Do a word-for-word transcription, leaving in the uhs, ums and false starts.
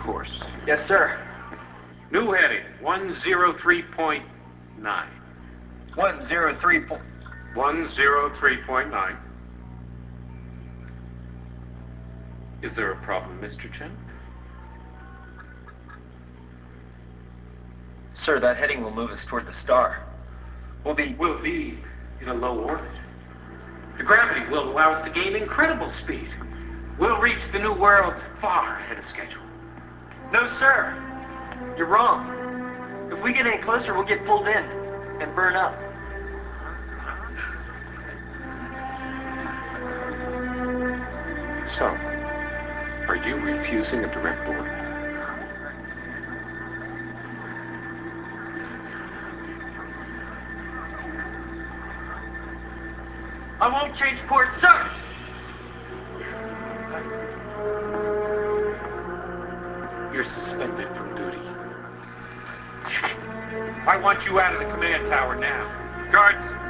course. Yes, sir. New heading, one zero three point nine. one zero three point... one zero three point nine. Is there a problem, Mister Chen? Sir, that heading will move us toward the star. We'll be... We'll be in a low orbit. The gravity will allow us to gain incredible speed. We'll reach the new world far ahead of schedule. No, sir. You're wrong. If we get any closer, we'll get pulled in and burn up. So, are you refusing a direct order? I won't change course, sir! You're suspended from duty. I want you out of the command tower now. Guards,